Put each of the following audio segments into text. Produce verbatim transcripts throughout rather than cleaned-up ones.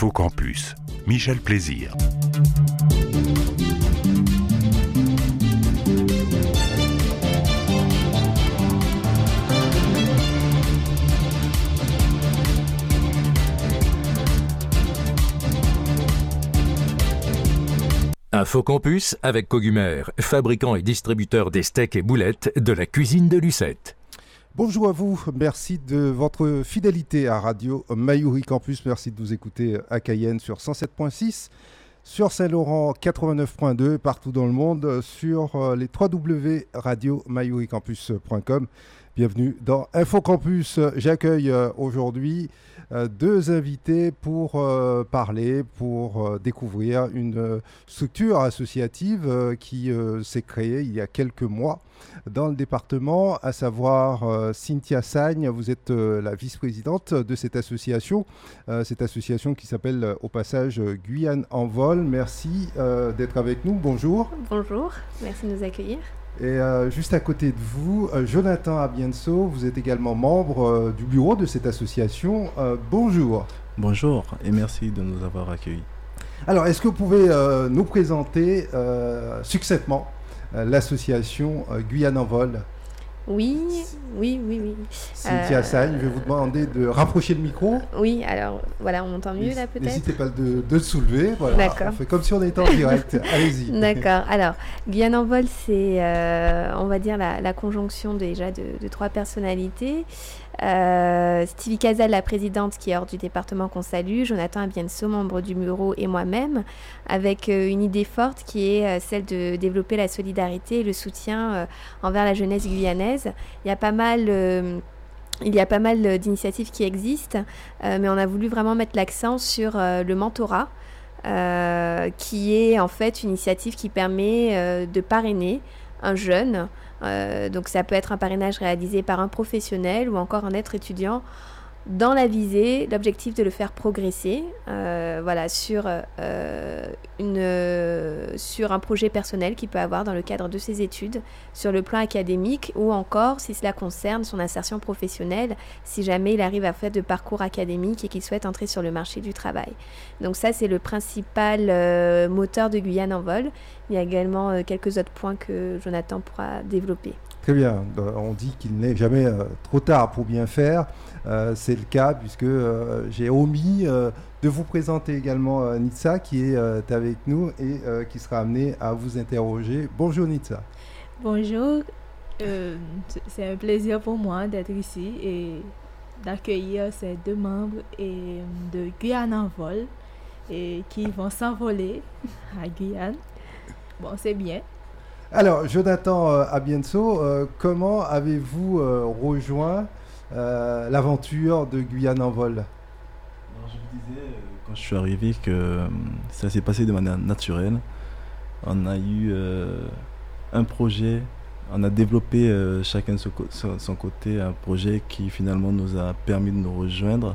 Infocampus, Michel Plaisir. Infocampus avec Cogumer, fabricant et distributeur des steaks et boulettes de la cuisine de Lucette. Bonjour à vous, merci de votre fidélité à Radio Mayuri Campus, merci de nous écouter à Cayenne sur cent sept virgule six, sur Saint-Laurent quatre-vingt-neuf virgule deux, partout dans le monde sur les w w w point radio mayuri campus point com. Bienvenue dans Infocampus. J'accueille aujourd'hui deux invités pour euh, parler, pour euh, découvrir une euh, structure associative euh, qui euh, s'est créée il y a quelques mois dans le département, à savoir euh, Cynthia Sagne. Vous êtes euh, la vice-présidente de cette association, euh, cette association qui s'appelle euh, au passage euh, Guyane en vol. Merci euh, d'être avec nous. Bonjour. Bonjour, merci de nous accueillir. Et euh, juste à côté de vous, euh, Jonathan Abienso, vous êtes également membre euh, du bureau de cette association. Euh, bonjour. Bonjour et merci de nous avoir accueillis. Alors, est-ce que vous pouvez euh, nous présenter euh, succinctement euh, l'association euh, Guyane en vol ? Oui, oui, oui, oui. Cynthia euh, Sagne, je vais vous demander de rapprocher le micro. Oui, alors voilà, on m'entend mieux là peut-être. N'hésitez pas de, de le soulever. Voilà. D'accord. On fait comme si on était en direct. Allez-y. D'accord. Alors, Guyane en vol, c'est, euh, on va dire, la, la conjonction déjà de, de trois personnalités. Euh, Stevie Casal, la présidente, qui est hors du département qu'on salue, Jonathan Abienso, membre du bureau, et moi-même, avec euh, une idée forte qui est euh, celle de développer la solidarité et le soutien euh, envers la jeunesse guyanaise. Il y a pas mal... Euh, Il y a pas mal d'initiatives qui existent, euh, mais on a voulu vraiment mettre l'accent sur euh, le mentorat, euh, qui est en fait une initiative qui permet euh, de parrainer un jeune. Euh, donc ça peut être un parrainage réalisé par un professionnel ou encore un être étudiant dans la visée, l'objectif de le faire progresser euh, voilà, sur, euh, une, euh, sur un projet personnel qu'il peut avoir dans le cadre de ses études, sur le plan académique ou encore, si cela concerne son insertion professionnelle, si jamais il arrive à faire de parcours académique et qu'il souhaite entrer sur le marché du travail. Donc ça, c'est le principal euh, moteur de Guyane en vol. Il y a également euh, quelques autres points que Jonathan pourra développer. Très bien. On dit qu'il n'est jamais euh, trop tard pour bien faire. Euh, c'est le cas puisque euh, j'ai omis euh, de vous présenter également euh, Nitsa qui est euh, avec nous et euh, qui sera amenée à vous interroger. Bonjour Nitsa. Bonjour. Euh, c'est un plaisir pour moi d'être ici et d'accueillir ces deux membres et de Guyane en vol et qui vont s'envoler à Guyane. Bon, c'est bien. Alors, Jonathan euh, Abienso, euh, comment avez-vous euh, rejoint euh, l'aventure de Guyane en vol ? Alors, je vous disais, euh, quand je suis arrivé, que euh, ça s'est passé de manière naturelle. On a eu euh, un projet, on a développé euh, chacun de son, son, son côté un projet qui finalement nous a permis de nous rejoindre.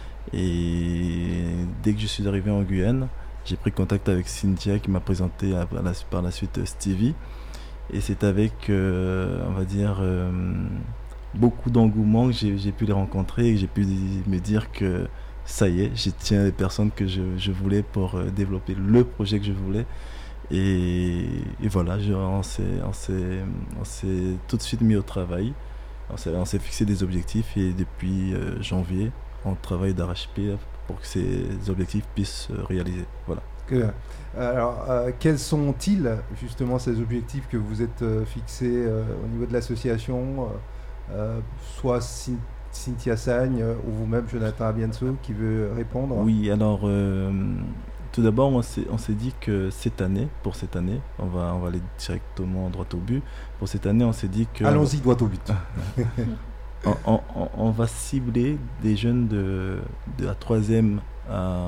Et dès que je suis arrivé en Guyane, j'ai pris contact avec Cynthia qui m'a présenté à, à la, par la suite Stevie. Et c'est avec, euh, on va dire, euh, beaucoup d'engouement que j'ai, j'ai pu les rencontrer et que j'ai pu me dire que ça y est, j'y tiens les personnes que je, je voulais pour euh, développer le projet que je voulais. Et, et voilà, je, on, s'est, on, s'est, on s'est tout de suite mis au travail. On s'est, on s'est fixé des objectifs et depuis euh, janvier, on travaille d'arrache-pied pour que ces objectifs puissent se réaliser. Voilà. Que, alors, euh, quels sont-ils justement ces objectifs que vous êtes euh, fixés euh, au niveau de l'association, euh, soit Cyn- Cynthia Sagne euh, ou vous-même Jonathan Abienso qui veut répondre ? Oui, alors euh, tout d'abord on s'est, on s'est dit que cette année, pour cette année, on va, on va aller directement droit au but. Pour cette année, on s'est dit que... Allons-y droit au but. on, on, on va cibler des jeunes de, de la troisième à...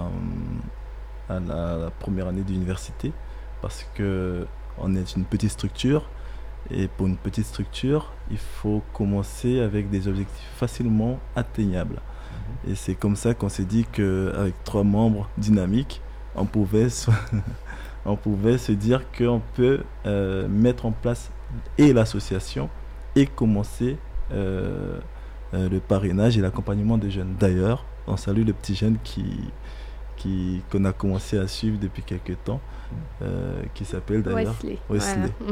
à la, la première année d'université parce qu'on est une petite structure et pour une petite structure il faut commencer avec des objectifs facilement atteignables. Mmh. Et c'est comme ça qu'on s'est dit qu'avec trois membres dynamiques on pouvait se, on pouvait se dire qu'on peut euh, mettre en place et l'association et commencer euh, euh, le parrainage et l'accompagnement des jeunes. D'ailleurs on salue les petits jeunes qui qui, qu'on a commencé à suivre depuis quelques temps, euh, qui s'appelle d'ailleurs Wesley. Wesley. Voilà.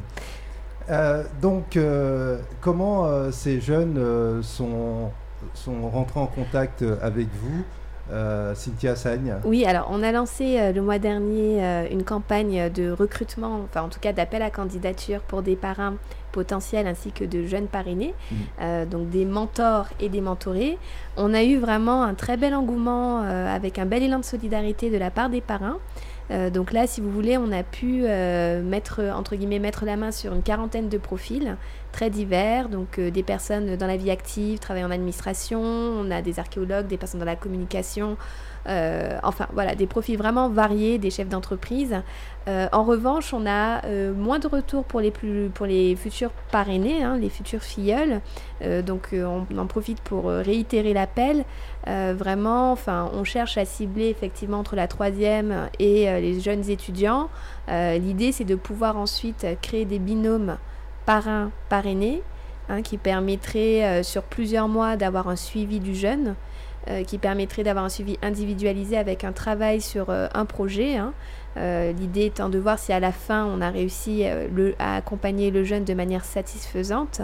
Euh, donc, euh, comment euh, ces jeunes euh, sont, sont rentrés en contact avec vous, euh, Cynthia Sagne? Oui, alors on a lancé euh, le mois dernier euh, une campagne de recrutement, enfin en tout cas d'appel à candidature pour des parrains potentiels ainsi que de jeunes parrainés, mmh. euh, donc des mentors et des mentorés. On a eu vraiment un très bel engouement euh, avec un bel élan de solidarité de la part des parrains. Euh, donc là, si vous voulez, on a pu euh, mettre, entre guillemets, mettre la main sur une quarantaine de profils très divers, donc euh, des personnes dans la vie active, travaillant en administration, on a des archéologues, des personnes dans la communication, euh, enfin voilà, des profils vraiment variés, des chefs d'entreprise. Euh, en revanche, on a euh, moins de retours pour les, plus, pour les futurs parrainés, hein, les futurs filleuls, euh, donc euh, on, on en profite pour euh, réitérer l'appel. Euh, vraiment, enfin, on cherche à cibler effectivement entre la troisième et euh, les jeunes étudiants. Euh, l'idée, c'est de pouvoir ensuite créer des binômes parrain parrainé, hein, qui permettraient euh, sur plusieurs mois d'avoir un suivi du jeune, euh, qui permettrait d'avoir un suivi individualisé avec un travail sur euh, un projet. Hein. Euh, l'idée étant de voir si à la fin on a réussi euh, le, à accompagner le jeune de manière satisfaisante.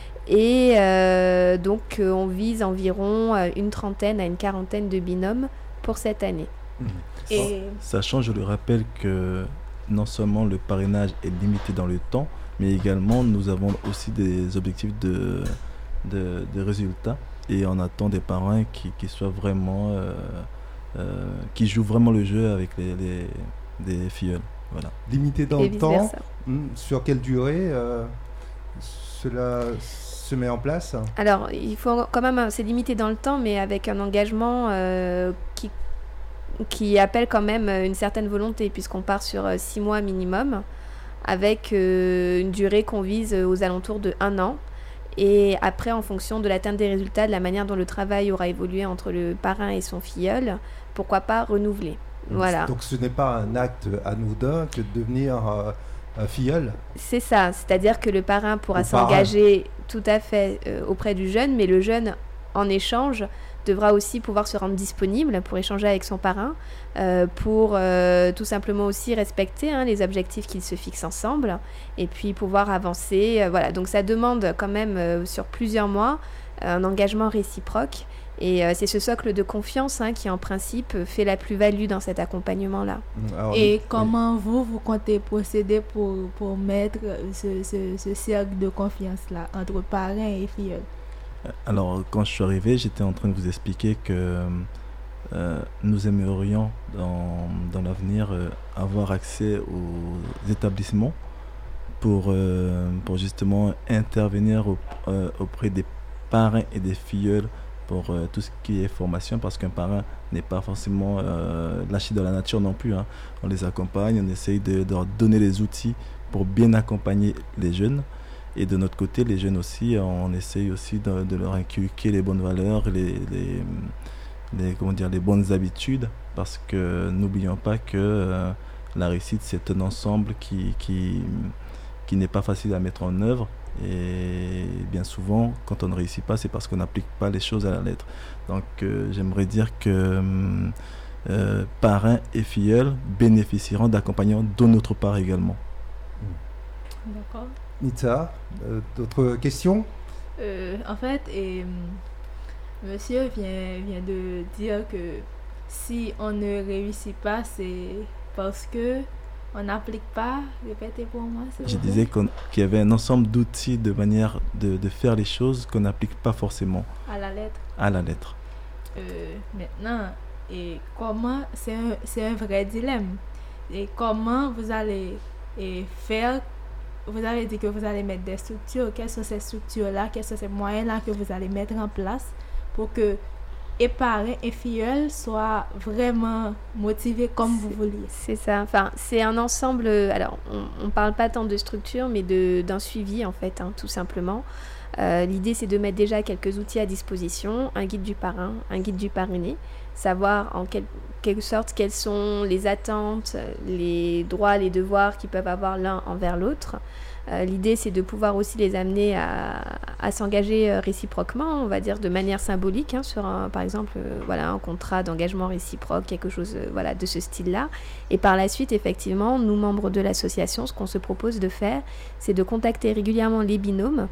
Et euh, donc euh, on vise environ euh, une trentaine à une quarantaine de binômes pour cette année. Mmh. Et... Sachant, je le rappelle, que non seulement le parrainage est limité dans le temps, mais également nous avons aussi des objectifs de, de, de résultats, et on attend des parrains qui, qui soient vraiment euh, euh, qui jouent vraiment le jeu avec les, les, les filleuls. Voilà. Limité dans et le temps, hmm, sur quelle durée euh, cela se met en place? Alors, il faut quand même, c'est limité dans le temps, mais avec un engagement euh, qui, qui appelle quand même une certaine volonté, puisqu'on part sur euh, six mois minimum, avec euh, une durée qu'on vise aux alentours de un an. Et après, en fonction de l'atteinte des résultats, de la manière dont le travail aura évolué entre le parrain et son filleul, pourquoi pas renouveler. Voilà. Donc ce n'est pas un acte anodin que de devenir euh, un filleul? C'est ça, c'est-à-dire que le parrain pourra s'engager tout à fait euh, auprès du jeune, mais le jeune, en échange, devra aussi pouvoir se rendre disponible pour échanger avec son parrain, euh, pour euh, tout simplement aussi respecter hein, les objectifs qu'ils se fixent ensemble, et puis pouvoir avancer. Euh, voilà. Donc ça demande quand même euh, sur plusieurs mois euh, un engagement réciproque, et euh, c'est ce socle de confiance hein, qui en principe fait la plus-value dans cet accompagnement-là. Alors, et oui, comment oui. vous, vous comptez procéder pour, pour mettre ce, ce, ce cercle de confiance-là entre parrain et filleul? Alors, quand je suis arrivé, j'étais en train de vous expliquer que euh, nous aimerions dans, dans l'avenir euh, avoir accès aux établissements pour, euh, pour justement intervenir au, euh, auprès des parrains et des filleuls pour euh, tout ce qui est formation, parce qu'un parrain n'est pas forcément euh, lâché dans la nature non plus. Hein. On les accompagne, on essaye de, de leur donner les outils pour bien accompagner les jeunes. Et de notre côté, les jeunes aussi, on essaye aussi de, de leur inculquer les bonnes valeurs, les, les, les, comment dire, les bonnes habitudes, parce que n'oublions pas que euh, la réussite, c'est un ensemble qui, qui, qui n'est pas facile à mettre en œuvre. Et bien souvent, quand on ne réussit pas, c'est parce qu'on n'applique pas les choses à la lettre. Donc euh, j'aimerais dire que euh, parrains et filleuls bénéficieront d'accompagnement de notre part également. D'accord. Nitsa, euh, d'autres questions? euh, En fait, et, monsieur vient, vient de dire que si on ne réussit pas, c'est parce que on n'applique pas. Répétez pour moi. Je disais qu'on, qu'il y avait un ensemble d'outils, de manière de, de faire les choses qu'on n'applique pas forcément. À la lettre. À la lettre. Euh, maintenant, et comment, c'est un, c'est un vrai dilemme. Et comment vous allez et faire. Vous avez dit que vous allez mettre des structures. Quelles sont ces structures-là? Quels sont ces moyens-là que vous allez mettre en place pour que et parrains et filleuls soient vraiment motivés comme c'est, vous vouliez? C'est ça. Enfin, c'est un ensemble. Alors, on ne parle pas tant de structure, mais de, d'un suivi, en fait, hein, tout simplement. Euh, l'idée, c'est de mettre déjà quelques outils à disposition, un guide du parrain, un guide du parrainé, savoir en quel, quelque sorte quelles sont les attentes, les droits, les devoirs qu'ils peuvent avoir l'un envers l'autre. Euh, l'idée, c'est de pouvoir aussi les amener à, à s'engager euh, réciproquement, on va dire de manière symbolique, hein, sur un, par exemple euh, voilà, un contrat d'engagement réciproque, quelque chose euh, voilà, de ce style-là. Et par la suite, effectivement, nous, membres de l'association, ce qu'on se propose de faire, c'est de contacter régulièrement les binômes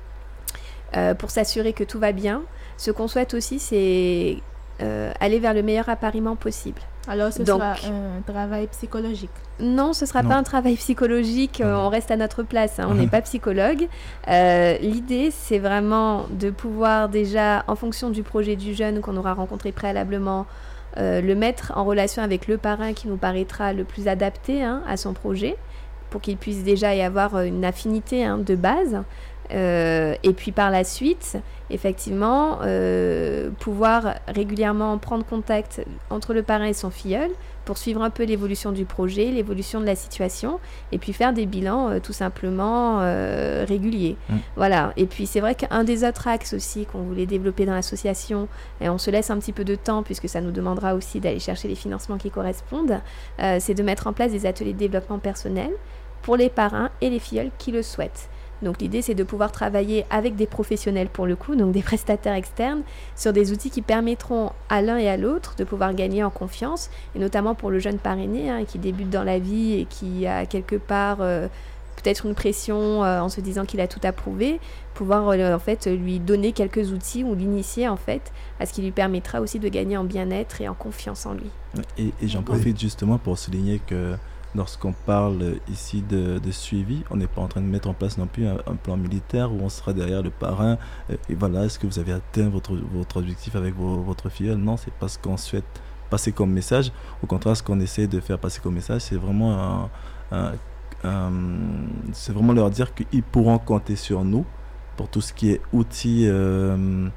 euh, pour s'assurer que tout va bien. Ce qu'on souhaite aussi, c'est euh, aller vers le meilleur appariement possible. Alors, ce Donc, sera un travail psychologique? Non, ce ne sera Non. pas un travail psychologique, euh, on reste à notre place, hein, on n'est pas psychologue. Euh, l'idée, c'est vraiment de pouvoir déjà, en fonction du projet du jeune qu'on aura rencontré préalablement, euh, le mettre en relation avec le parrain qui nous paraîtra le plus adapté hein, à son projet, pour qu'il puisse déjà y avoir une affinité hein, de base. Euh, et puis par la suite, effectivement, euh, pouvoir régulièrement prendre contact entre le parrain et son filleul pour suivre un peu l'évolution du projet, l'évolution de la situation, et puis faire des bilans euh, tout simplement euh, réguliers. Mmh. Voilà. Et puis c'est vrai qu'un des autres axes aussi qu'on voulait développer dans l'association, et on se laisse un petit peu de temps puisque ça nous demandera aussi d'aller chercher les financements qui correspondent, euh, c'est de mettre en place des ateliers de développement personnel pour les parrains et les filleuls qui le souhaitent. Donc l'idée, c'est de pouvoir travailler avec des professionnels pour le coup, donc des prestataires externes, sur des outils qui permettront à l'un et à l'autre de pouvoir gagner en confiance, et notamment pour le jeune parrainé hein, qui débute dans la vie et qui a quelque part euh, peut-être une pression euh, en se disant qu'il a tout approuvé, pouvoir euh, en fait lui donner quelques outils ou l'initier en fait à ce qui lui permettra aussi de gagner en bien-être et en confiance en lui. Et, et j'en profite justement pour souligner que lorsqu'on parle ici de, de suivi, on n'est pas en train de mettre en place non plus un, un plan militaire où on sera derrière le parrain et voilà, est-ce que vous avez atteint votre, votre objectif avec vos, votre filleul? Non, c'est pas ce qu'on souhaite passer comme message. Au contraire, ce qu'on essaie de faire passer comme message, c'est vraiment, un, un, un, c'est vraiment leur dire qu'ils pourront compter sur nous pour tout ce qui est outils euh,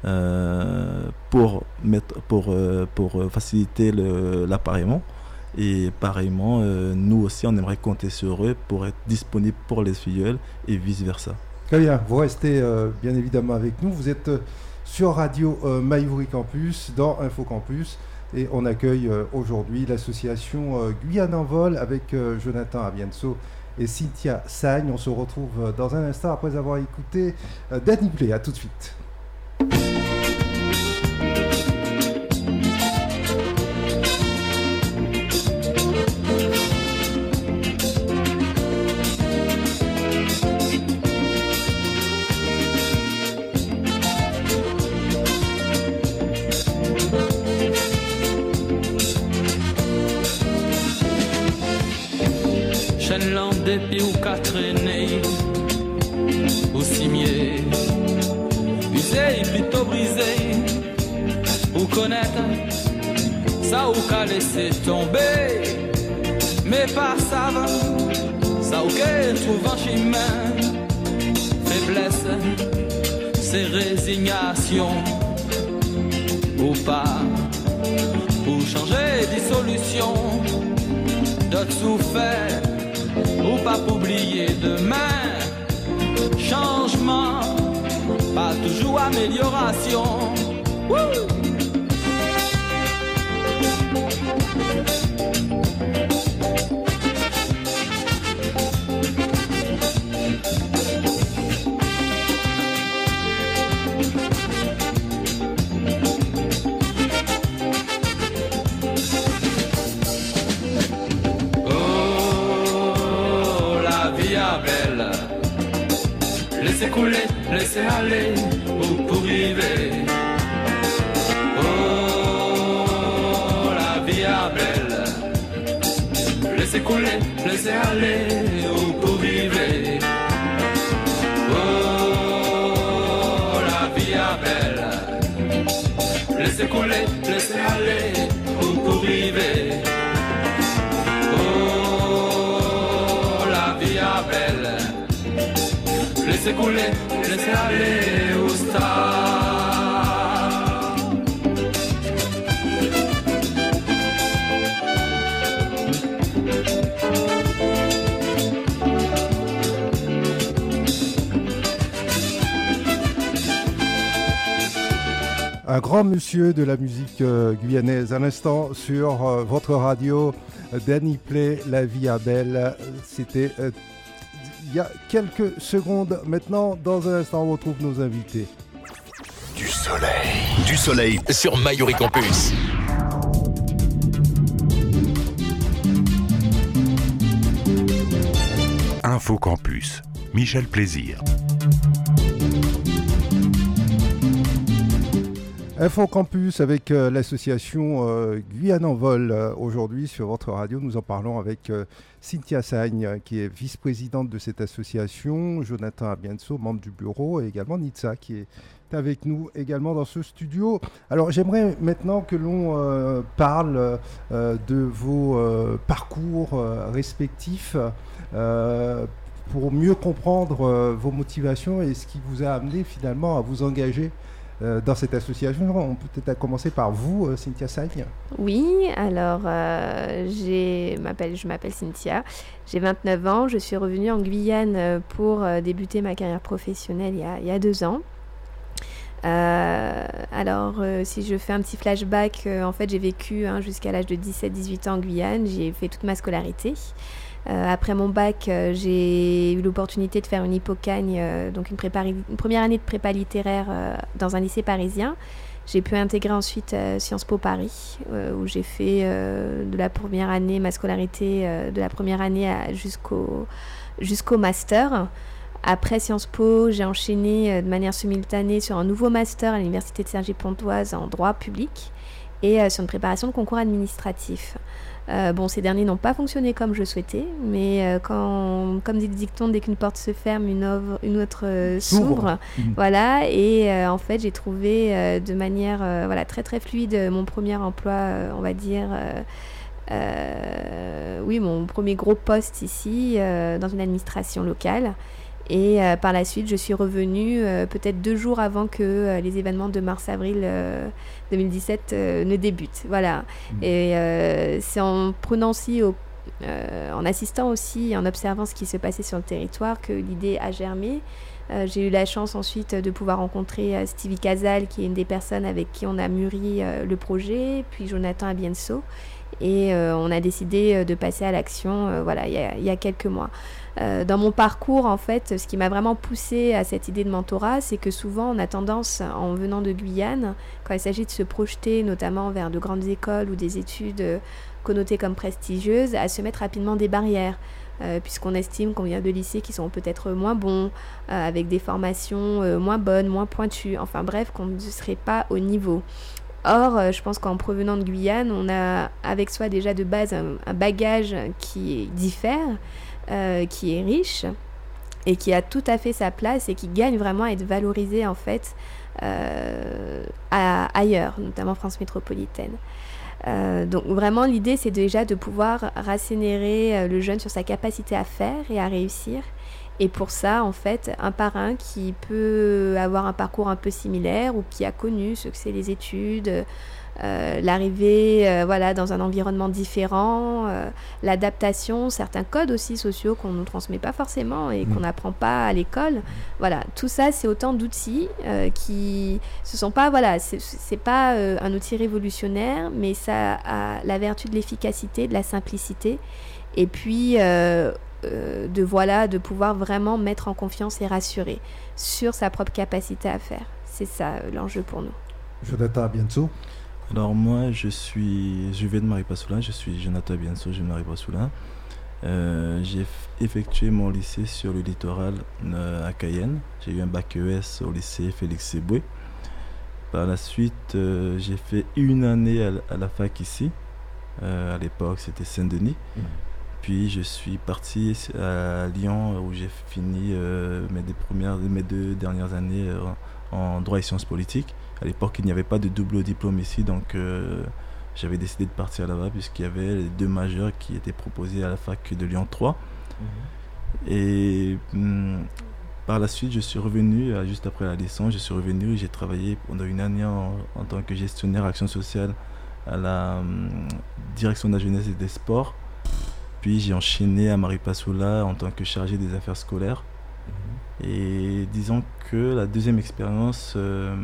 euh, pour, mettre, pour, euh, pour faciliter le, l'appareillement. Et pareillement, euh, nous aussi, on aimerait compter sur eux pour être disponibles pour les filleuls et vice-versa. Très bien, vous restez euh, bien évidemment avec nous. Vous êtes euh, sur Radio euh, Mayuri Campus, dans Info Campus, et on accueille euh, aujourd'hui l'association euh, Guyane en Vol avec euh, Jonathan Abienso et Cynthia Sagne. On se retrouve euh, dans un instant après avoir écouté euh, Danny Play. À tout de suite. Depuis ou qu'a traîné au cimier, usé et plutôt brisé, ou connaître ça ou qu'a laissé tomber, mais pas ça va, ça ou qu'elle trouve un chemin, faiblesse, c'est résignation, ou pas, pour changer des solutions, d'autres souffert. Ou pas pour oublier demain, changement, pas toujours amélioration. Woo! Laissez couler, laissez aller, ou pour vivre. Oh, la vie est belle. Laissez couler, laissez aller, ou pour vivre. Oh, la vie est belle. Laissez couler, laissez aller, ou pour vivre. Oh, la vie est belle. Laissez couler, laissez aller au star. Un grand monsieur de la musique euh, guyanaise à l'instant sur euh, votre radio, Danny Play, La Vie à Belle. C'était euh, il y a quelques secondes. Maintenant, dans un instant, on retrouve nos invités. Du soleil. Du soleil sur Mayuri Campus. Info Campus. Michel Plaisir. Info Campus avec euh, l'association euh, Guyane en Vol. Euh, aujourd'hui, sur votre radio, nous en parlons avec euh, Cynthia Sagne, euh, qui est vice-présidente de cette association, Jonathan Abienso, membre du bureau, et également Nitsa, qui est avec nous également dans ce studio. Alors, j'aimerais maintenant que l'on euh, parle euh, de vos euh, parcours euh, respectifs euh, pour mieux comprendre euh, vos motivations et ce qui vous a amené finalement à vous engager euh, dans cette association. On peut peut-être commencer par vous, euh, Cynthia Sagne. Oui, alors euh, j'ai, m'appelle, je m'appelle Cynthia, j'ai vingt-neuf ans, je suis revenue en Guyane pour euh, débuter ma carrière professionnelle il y a, il y a deux ans. Euh, alors, euh, si je fais un petit flashback, euh, en fait, j'ai vécu hein, jusqu'à l'âge de dix-sept dix-huit ans en Guyane. J'ai fait toute ma scolarité. Euh, après mon bac, euh, j'ai eu l'opportunité de faire une hypocagne, euh, donc une, prépa- une première année de prépa littéraire euh, dans un lycée parisien. J'ai pu intégrer ensuite euh, Sciences Po Paris, euh, où j'ai fait euh, de la première année, ma scolarité euh, de la première année à, jusqu'au, jusqu'au master. Après Sciences Po, j'ai enchaîné de manière simultanée sur un nouveau master à l'université de Cergy-Pontoise en droit public et euh, sur une préparation de concours administratif. Euh, bon, ces derniers n'ont pas fonctionné comme je souhaitais, mais euh, quand, comme dit le dicton, dès qu'une porte se ferme, une, œuvre, une autre euh, s'ouvre. Mmh. Voilà, et euh, en fait, j'ai trouvé euh, de manière euh, voilà, très très fluide mon premier emploi, euh, on va dire... Euh, euh, oui, mon premier gros poste ici, euh, dans une administration locale. Et euh, par la suite, je suis revenue euh, peut-être deux jours avant que euh, les événements de mars-avril euh, deux mille dix-sept euh, ne débutent. Voilà. Mmh. Et euh, c'est en prenant aussi, au, euh, en assistant aussi et en observant ce qui se passait sur le territoire que l'idée a germé. Euh, j'ai eu la chance ensuite de pouvoir rencontrer euh, Stevie Casal, qui est une des personnes avec qui on a mûri euh, le projet, puis Jonathan Abienso. Et euh, on a décidé de passer à l'action euh, voilà, il y a, il y a quelques mois. Euh, dans mon parcours, en fait, ce qui m'a vraiment poussée à cette idée de mentorat, c'est que souvent, on a tendance, en venant de Guyane, quand il s'agit de se projeter, notamment vers de grandes écoles ou des études euh, connotées comme prestigieuses, à se mettre rapidement des barrières. Euh, puisqu'on estime qu'on vient de lycées qui sont peut-être moins bons, euh, avec des formations euh, moins bonnes, moins pointues, enfin bref, qu'on ne serait pas au niveau. Or, euh, je pense qu'en provenant de Guyane, on a avec soi déjà de base un, un bagage qui diffère, euh, qui est riche et qui a tout à fait sa place et qui gagne vraiment à être valorisé en fait euh, à, ailleurs, notamment France métropolitaine. Euh, donc vraiment l'idée c'est déjà de pouvoir rassénérer euh, le jeune sur sa capacité à faire et à réussir, et pour ça en fait un parrain qui peut avoir un parcours un peu similaire ou qui a connu ce que c'est les études, euh, l'arrivée euh, voilà, dans un environnement différent, euh, l'adaptation, certains codes aussi sociaux qu'on ne nous transmet pas forcément et qu'on n'apprend pas à l'école. Voilà, tout ça c'est autant d'outils euh, qui ce sont pas voilà, c'est, c'est pas euh, un outil révolutionnaire, mais ça a la vertu de l'efficacité, de la simplicité, et puis euh, euh, de voilà de pouvoir vraiment mettre en confiance et rassurer sur sa propre capacité à faire. C'est ça euh, l'enjeu pour nous. Jonathan Abienso. Alors moi, je suis, je viens de Maripasoula, je suis Jonathan Abienso, je viens de Maripasoula. Euh, j'ai f- effectué mon lycée sur le littoral euh, à Cayenne. J'ai eu un bac E S au lycée Félix Seboué. Par la suite, euh, j'ai fait une année à, l- à la fac ici. Euh, à l'époque, c'était Saint-Denis. Mmh. Puis je suis parti à Lyon où j'ai fini euh, mes, deux premières, mes deux dernières années euh, en droit et sciences politiques. À l'époque, il n'y avait pas de double diplôme ici, donc euh, j'avais décidé de partir là-bas puisqu'il y avait les deux majeurs qui étaient proposés à la fac de Lyon trois. Mmh. Et hum, par la suite, je suis revenu, juste après la licence, je suis revenu et j'ai travaillé pendant une année en, en tant que gestionnaire action sociale à la hum, direction de la jeunesse et des sports. Puis j'ai enchaîné à Maripasoula en tant que chargé des affaires scolaires. Mmh. Et disons que la deuxième expérience euh,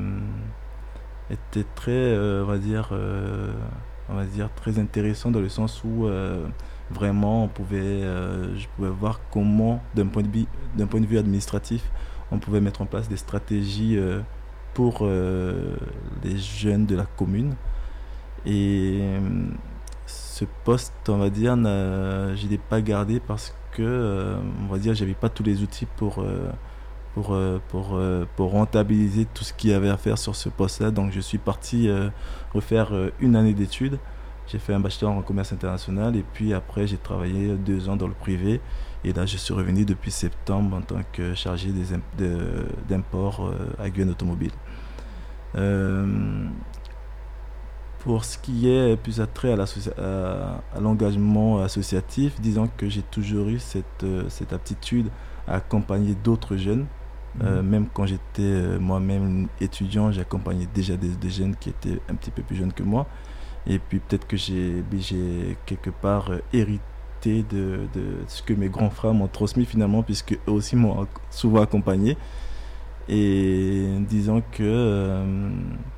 était très, euh, on va dire, euh, on va dire très intéressante dans le sens où euh, vraiment, on pouvait, euh, je pouvais voir comment, d'un point de vue, d'un point de vue administratif, on pouvait mettre en place des stratégies euh, pour euh, les jeunes de la commune. Et euh, ce poste, on va dire, je ne l'ai pas gardé parce que, euh, on va dire, j'avais pas tous les outils pour, euh, pour, euh, pour, euh, pour rentabiliser tout ce qu'il y avait à faire sur ce poste-là. Donc, je suis parti euh, refaire euh, une année d'études. J'ai fait un bachelor en commerce international et puis après, j'ai travaillé deux ans dans le privé. Et là, je suis revenu depuis septembre en tant que chargé des imp- de, d'import euh, à Guyane Automobile. Euh, Pour ce qui est plus attrait à, à, à l'engagement associatif, disons que j'ai toujours eu cette, euh, cette aptitude à accompagner d'autres jeunes. Mmh. Euh, même quand j'étais euh, moi-même étudiant, j'accompagnais déjà des, des jeunes qui étaient un petit peu plus jeunes que moi. Et puis peut-être que j'ai, j'ai quelque part euh, hérité de, de ce que mes grands frères m'ont transmis finalement, puisque eux aussi m'ont souvent accompagné. Et disons que... Euh,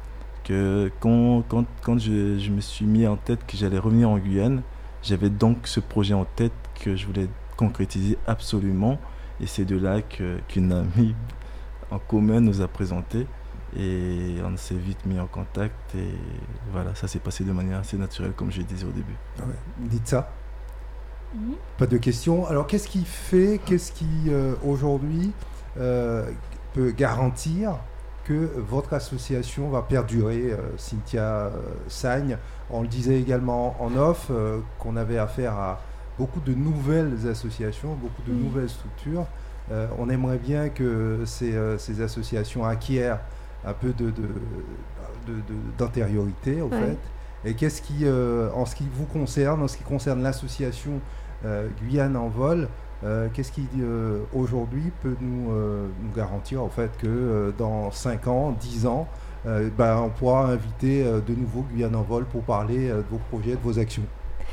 que quand, quand, quand je, je me suis mis en tête que j'allais revenir en Guyane, j'avais donc ce projet en tête que je voulais concrétiser absolument. Et c'est de là que, qu'une amie en commun nous a présenté. Et on s'est vite mis en contact. Et voilà, ça s'est passé de manière assez naturelle, comme je le disais au début. Ouais. Dites ça. Mm-hmm. Pas de questions. Alors, qu'est-ce qui fait, qu'est-ce qui euh, aujourd'hui euh, peut garantir que votre association va perdurer, euh, Cynthia euh, Sagne? On le disait également en off, euh, qu'on avait affaire à beaucoup de nouvelles associations, beaucoup de mmh. nouvelles structures. Euh, on aimerait bien que ces, euh, ces associations acquièrent un peu de, de, de, de, d'antériorité, au ouais. fait. Et qu'est-ce qui, euh, en ce qui vous concerne, en ce qui concerne l'association euh, Guyane en vol, Euh, qu'est-ce qui euh, aujourd'hui peut nous, euh, nous garantir en fait que euh, dans cinq ans, dix ans, euh, ben, on pourra inviter euh, de nouveau Guyane en vol pour parler euh, de vos projets, de vos actions?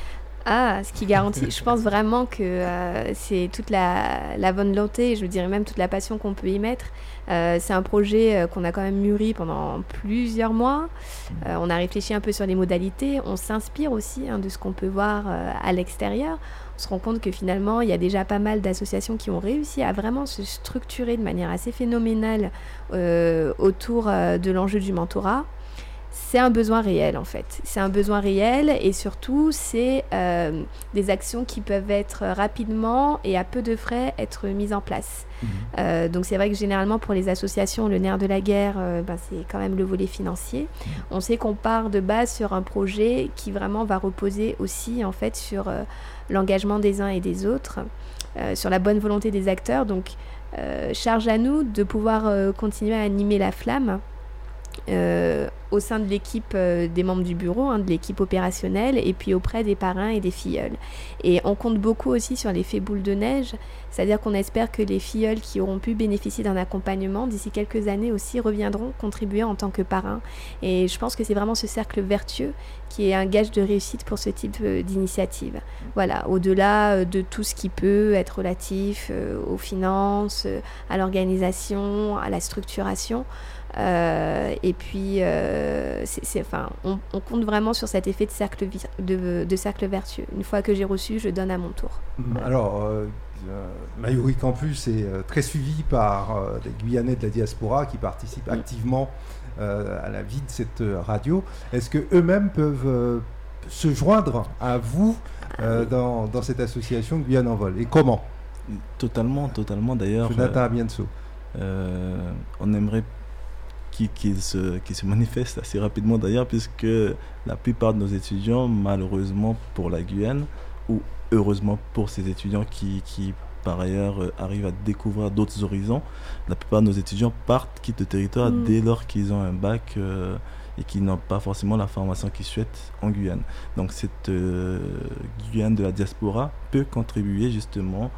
Ah, ce qui garantit, je pense vraiment que euh, c'est toute la, la volonté, je dirais même toute la passion qu'on peut y mettre. Euh, c'est un projet euh, qu'on a quand même mûri pendant plusieurs mois. Euh, on a réfléchi un peu sur les modalités. On s'inspire aussi hein, de ce qu'on peut voir euh, à l'extérieur. On se rend compte que finalement, il y a déjà pas mal d'associations qui ont réussi à vraiment se structurer de manière assez phénoménale euh, autour euh, de l'enjeu du mentorat. C'est un besoin réel en fait, c'est un besoin réel et surtout c'est euh, des actions qui peuvent être rapidement et à peu de frais être mises en place. Mmh. Euh, donc c'est vrai que généralement pour les associations, le nerf de la guerre, euh, ben, c'est quand même le volet financier. Mmh. On sait qu'on part de base sur un projet qui vraiment va reposer aussi en fait sur euh, l'engagement des uns et des autres, euh, sur la bonne volonté des acteurs. Donc euh, charge à nous de pouvoir euh, continuer à animer la flamme. Euh, au sein de l'équipe euh, des membres du bureau, hein, de l'équipe opérationnelle et puis auprès des parrains et des filleuls. Et on compte beaucoup aussi sur l'effet boule de neige, c'est-à-dire qu'on espère que les filleuls qui auront pu bénéficier d'un accompagnement d'ici quelques années aussi reviendront contribuer en tant que parrains. Et je pense que c'est vraiment ce cercle vertueux qui est un gage de réussite pour ce type euh, d'initiative. Voilà, au-delà euh, de tout ce qui peut être relatif euh, aux finances, euh, à l'organisation, à la structuration. Euh, et puis, euh, c'est, c'est, enfin, on, on compte vraiment sur cet effet de cercle, vi- de, de cercle vertueux. Une fois que j'ai reçu, je donne à mon tour. Alors, euh, euh, Mayuri Campus est euh, très suivi par euh, les Guyanais de la diaspora qui participent mmh. activement euh, à la vie de cette euh, radio. Est-ce qu'eux-mêmes peuvent euh, se joindre à vous euh, dans, dans cette association Guyane en vol? Et comment? Totalement, totalement. D'ailleurs, Jonathan Amienso. Euh, on aimerait Qui, qui, se, qui se manifeste assez rapidement d'ailleurs, puisque la plupart de nos étudiants, malheureusement pour la Guyane, ou heureusement pour ces étudiants qui, qui par ailleurs euh, arrivent à découvrir d'autres horizons, la plupart de nos étudiants partent, quittent le territoire mmh. dès lors qu'ils ont un bac euh, et qu'ils n'ont pas forcément la formation qu'ils souhaitent en Guyane. Donc cette euh, Guyane de la diaspora peut contribuer justement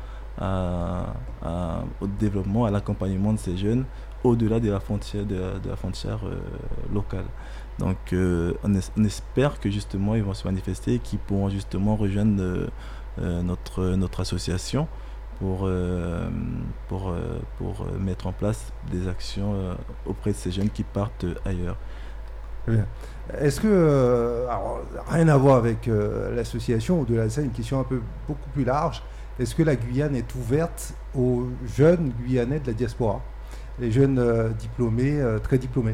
à, à, au développement, à l'accompagnement de ces jeunes au-delà de la frontière, de la, de la frontière euh, locale. Donc euh, on, es, on espère que justement ils vont se manifester et qu'ils pourront justement rejoindre euh, notre, notre association pour, euh, pour, euh, pour mettre en place des actions euh, auprès de ces jeunes qui partent ailleurs. Très bien. Est-ce que, euh, alors, rien à voir avec euh, l'association, au-delà de ça, une question un peu beaucoup plus large, est-ce que la Guyane est ouverte aux jeunes Guyanais de la diaspora, les jeunes euh, diplômés, euh, très diplômés?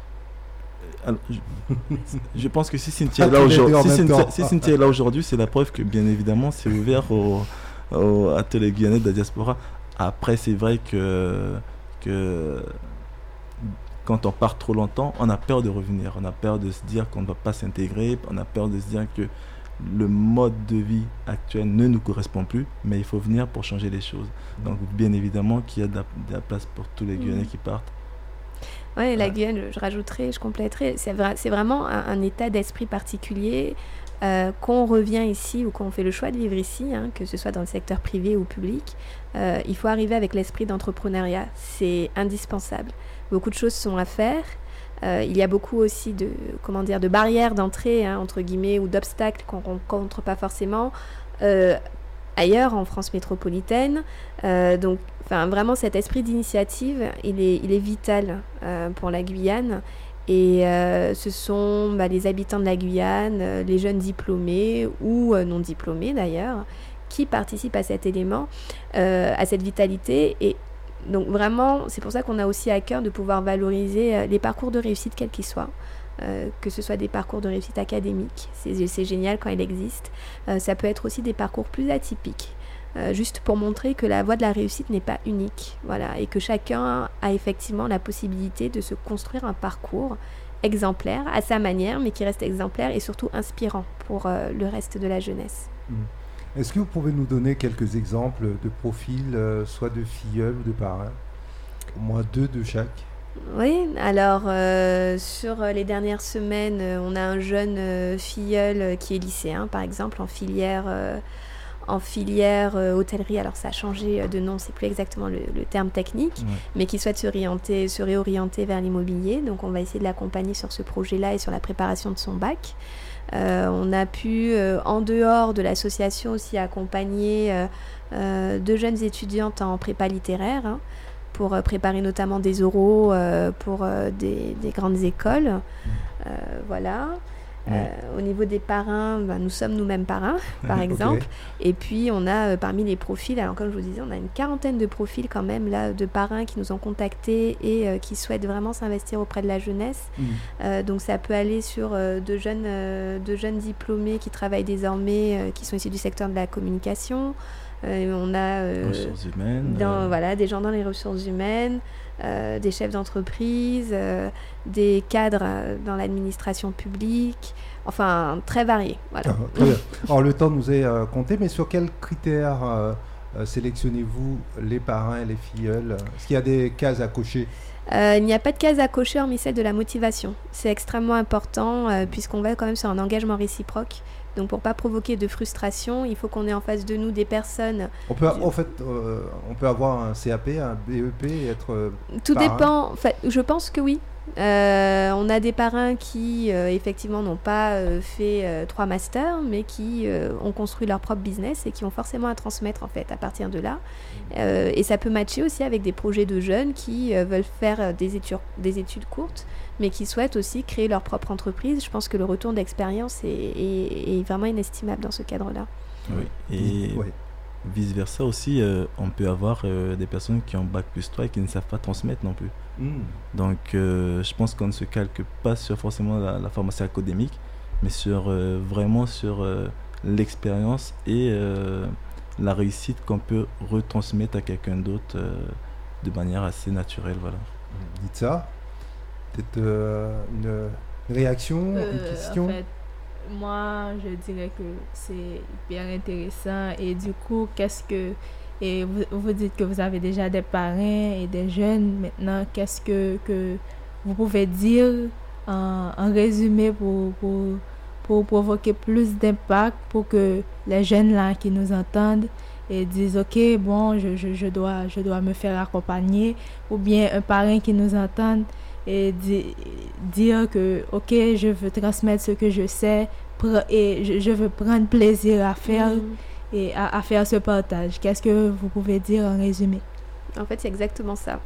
Alors, je, je pense que si Cynthia est là aujourd'hui, si Cynthia, si Cynthia est là aujourd'hui, c'est la preuve que bien évidemment c'est ouvert au, au, à tous les Guyanais de la diaspora. Après, c'est vrai que, que quand on part trop longtemps, on a peur de revenir, on a peur de se dire qu'on ne va pas s'intégrer, on a peur de se dire que le mode de vie actuel ne nous correspond plus, mais il faut venir pour changer les choses. Donc bien évidemment qu'il y a de la, de la place pour tous les Guyanais mmh. qui partent. Oui, la Guyane, je rajouterai, je compléterai, c'est, vra- c'est vraiment un, un état d'esprit particulier euh, qu'on revient ici ou qu'on fait le choix de vivre ici, hein, que ce soit dans le secteur privé ou public. Euh, il faut arriver avec l'esprit d'entrepreneuriat, c'est indispensable. Beaucoup de choses sont à faire. Euh, il y a beaucoup aussi de, comment dire, de barrières d'entrée, hein, entre guillemets, ou d'obstacles qu'on ne rencontre pas forcément euh, ailleurs en France métropolitaine. Euh, donc, enfin, vraiment, cet esprit d'initiative, il est, il est vital euh, pour la Guyane. Et euh, ce sont bah, les habitants de la Guyane, euh, les jeunes diplômés ou euh, non diplômés d'ailleurs, qui participent à cet élément, euh, à cette vitalité. Et donc vraiment, c'est pour ça qu'on a aussi à cœur de pouvoir valoriser euh, les parcours de réussite, quels qu'ils soient. Euh, que ce soit des parcours de réussite académique, c'est, c'est génial quand il existe. Euh, ça peut être aussi des parcours plus atypiques, euh, juste pour montrer que la voie de la réussite n'est pas unique, voilà, et que chacun a effectivement la possibilité de se construire un parcours exemplaire à sa manière, mais qui reste exemplaire et surtout inspirant pour euh, le reste de la jeunesse. Mmh. Est-ce que vous pouvez nous donner quelques exemples de profils, euh, soit de filleuls ou de parrains, au moins deux de chaque? Oui, alors euh, sur les dernières semaines, euh, on a un jeune euh, filleul euh, qui est lycéen, par exemple, en filière, euh, en filière euh, hôtellerie. Alors ça a changé de nom, c'est plus exactement le, le terme technique, ouais. mais qui souhaite se réorienter, se réorienter vers l'immobilier. Donc on va essayer de l'accompagner sur ce projet-là et sur la préparation de son bac. Euh, on a pu, euh, en dehors de l'association, aussi accompagner euh, euh, deux jeunes étudiantes en prépa littéraire, hein, pour euh, préparer notamment des oraux euh, pour euh, des, des grandes écoles. Euh, voilà. Ouais. Euh, au niveau des parrains, ben, nous sommes nous-mêmes parrains, par exemple. Okay. Et puis, on a euh, parmi les profils, alors comme je vous disais, on a une quarantaine de profils quand même, là, de parrains qui nous ont contactés et euh, qui souhaitent vraiment s'investir auprès de la jeunesse. Mmh. Euh, donc, ça peut aller sur euh, de, jeunes, euh, de jeunes diplômés qui travaillent désormais, euh, qui sont issus du secteur de la communication. Euh, on a euh, ressources humaines, dans, euh... voilà, des gens dans les ressources humaines, euh, des chefs d'entreprise, euh, des cadres euh, dans l'administration publique, enfin très variés. Voilà. Ah, très bien. Alors le temps nous est euh, compté, mais sur quels critères euh, euh, sélectionnez-vous les parrains et les filleuls? Est-ce qu'il y a des cases à cocher? Euh, il n'y a pas de case à cocher hormis celle de la motivation. C'est extrêmement important euh, puisqu'on va quand même sur un engagement réciproque. Donc pour ne pas provoquer de frustration, il faut qu'on ait en face de nous des personnes... On peut, en fait, euh, on peut avoir un C A P, un B E P et être euh, Tout parrain. dépend, enfin, je pense que oui. Euh, on a des parrains qui, euh, effectivement, n'ont pas euh, fait euh, trois masters, mais qui euh, ont construit leur propre business et qui ont forcément à transmettre, en fait, à partir de là. Euh, et ça peut matcher aussi avec des projets de jeunes qui euh, veulent faire des études, des études courtes, mais qui souhaitent aussi créer leur propre entreprise. Je pense que le retour d'expérience est, est, est vraiment inestimable dans ce cadre-là. Oui, et oui. Vice-versa aussi, euh, on peut avoir euh, des personnes qui ont bac plus trois et qui ne savent pas transmettre non plus. Mm. Donc, euh, je pense qu'on ne se calque pas sur forcément la, la formation académique, mais sur, euh, vraiment sur euh, l'expérience et euh, la réussite qu'on peut retransmettre à quelqu'un d'autre euh, de manière assez naturelle. Voilà. Dites ça. Peut-être euh, une réaction, euh, une question? En fait, moi, je dirais que c'est hyper intéressant. Et du coup, qu'est-ce que... Et vous, vous dites que vous avez déjà des parrains et des jeunes. Maintenant, qu'est-ce que, que vous pouvez dire en, en résumé pour, pour, pour provoquer plus d'impact, pour que les jeunes là qui nous entendent et disent « Ok, bon, je, je, je, dois, je dois me faire accompagner » ou bien un parrain qui nous entende et di- dire que « Ok, je veux transmettre ce que je sais pr- et je, je veux prendre plaisir à faire mmh. » et à, à faire ce partage. Qu'est-ce que vous pouvez dire en résumé? En fait, c'est exactement ça.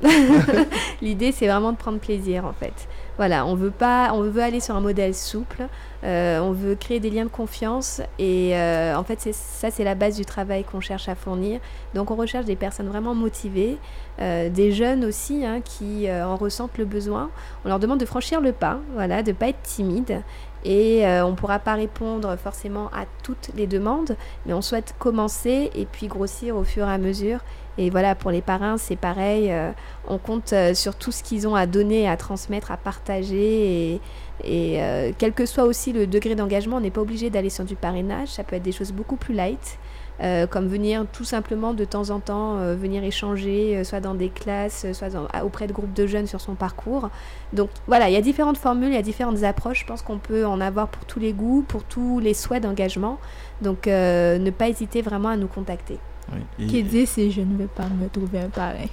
L'idée, c'est vraiment de prendre plaisir, en fait. Voilà, on veut pas, on veut aller sur un modèle souple, euh, on veut créer des liens de confiance et euh, en fait, c'est, ça, c'est la base du travail qu'on cherche à fournir. Donc, on recherche des personnes vraiment motivées, euh, des jeunes aussi hein, qui euh, en ressentent le besoin. On leur demande de franchir le pas, voilà, de ne pas être timide. Et euh, on ne pourra pas répondre forcément à toutes les demandes, mais on souhaite commencer et puis grossir au fur et à mesure. Et voilà, pour les parrains, c'est pareil. Euh, on compte euh, sur tout ce qu'ils ont à donner, à transmettre, à partager. Et, et euh, quel que soit aussi le degré d'engagement, on n'est pas obligé d'aller sur du parrainage. Ça peut être des choses beaucoup plus light, euh, comme venir tout simplement de temps en temps, euh, venir échanger, euh, soit dans des classes, soit dans, auprès de groupes de jeunes sur son parcours. Donc voilà, il y a différentes formules, il y a différentes approches. Je pense qu'on peut en avoir pour tous les goûts, pour tous les souhaits d'engagement. Donc euh, ne pas hésiter vraiment à nous contacter. Oui, Qui dit si je ne vais pas me trouver un parrain.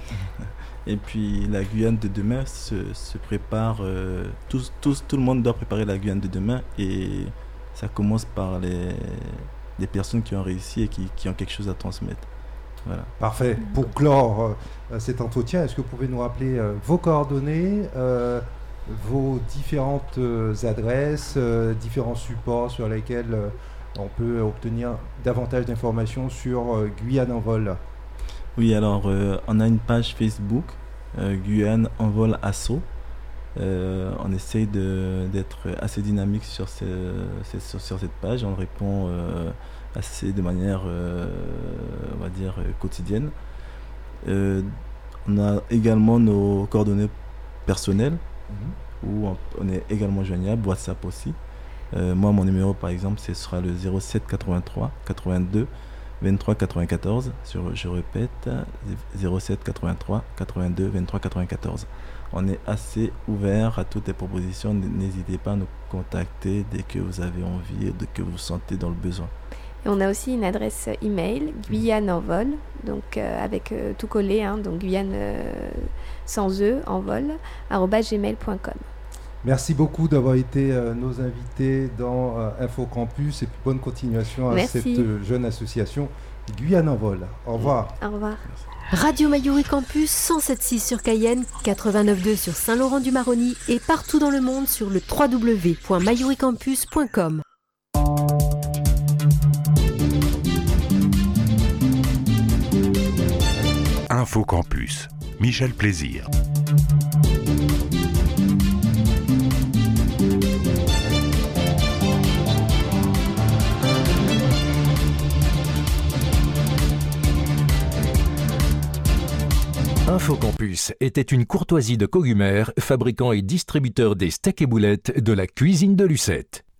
Et puis la Guyane de demain se, se prépare, euh, tous, tous, tout le monde doit préparer la Guyane de demain et ça commence par les, les personnes qui ont réussi et qui, qui ont quelque chose à transmettre. Voilà. Parfait. Pour clore euh, cet entretien, est-ce que vous pouvez nous rappeler euh, vos coordonnées, euh, vos différentes euh, adresses, euh, différents supports sur lesquels euh, on peut obtenir davantage d'informations sur euh, Guyane en vol? Oui, alors euh, on a une page Facebook, euh, Guyane en vol Asso. Euh, on essaye de, d'être assez dynamique sur, ce, sur, sur cette page. On répond euh, assez de manière, euh, on va dire, quotidienne. Euh, on a également nos coordonnées personnelles, mmh. où on, on est également joignable, WhatsApp aussi. Euh, moi, mon numéro, par exemple, ce sera le zéro sept quatre-vingt-trois quatre-vingt-deux vingt-trois quatre-vingt-quatorze. Sur, je répète, zéro sept quatre-vingt-trois quatre-vingt-deux vingt-trois quatre-vingt-quatorze. On est assez ouvert à toutes les propositions. N'hésitez pas à nous contacter dès que vous avez envie, dès que vous vous sentez dans le besoin. Et on a aussi une adresse email, Guyane en vol, donc euh, avec euh, tout collé, hein, donc Guyane euh, sans E en vol, arobase gmail point com. Merci beaucoup d'avoir été euh, nos invités dans euh, InfoCampus et puis bonne continuation à Merci. cette euh, jeune association Guyane en vol. Au revoir. Au revoir. Radio Mayuri Campus cent sept virgule six sur Cayenne, quatre-vingt-neuf virgule deux sur Saint-Laurent-du-Maroni et partout dans le monde sur le w w w point mayuricampus point com. InfoCampus, Michel Plaisir. InfoCampus était une courtoisie de Cogumère, fabricant et distributeur des steaks et boulettes de la cuisine de Lucette.